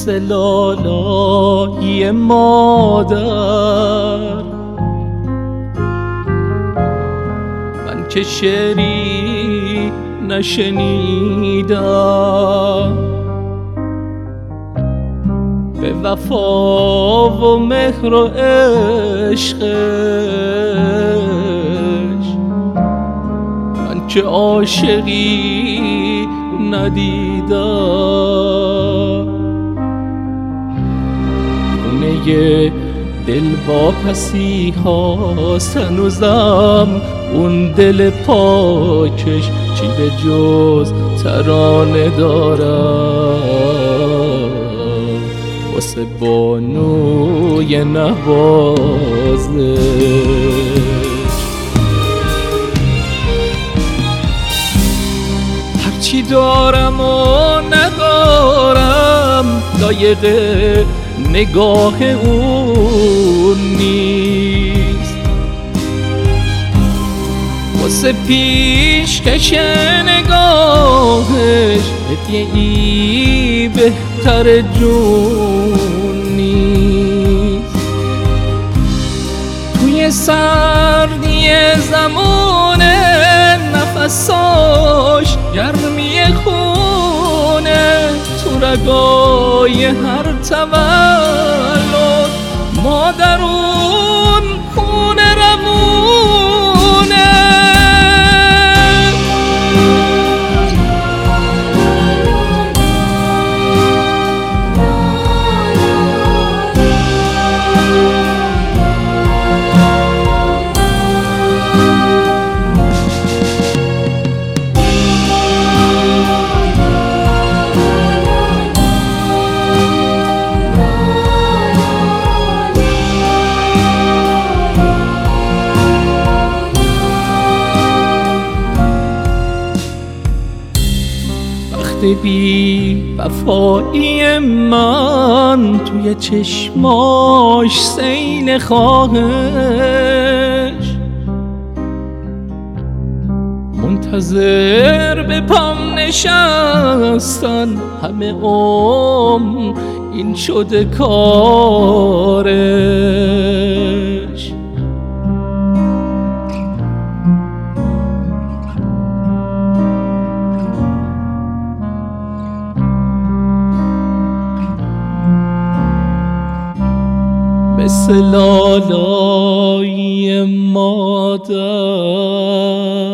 مثل لالای مادر. من که شعری نشنیدم به وفا و مهر و عشقش، من که عاشقی ندیدم. خونه دل واپسی هاست هنوزم، اون دل پاکش چی به جز ترانه دارم واسه بانوی نوازش. هرچی دارم و ندارم لایق نگاه اون نیست، واسه پیشکش نگاهش هدیه‌ای بهتر جون نیست. توی سردی زمان نفساش گرمی خونه، تو رگای هر تولد مادرون خون روونه. بی وفایی من توی چشماش سیل خواهش، منتظر به پام نشستن همه عمر این شده کارش. مثل لالای مادر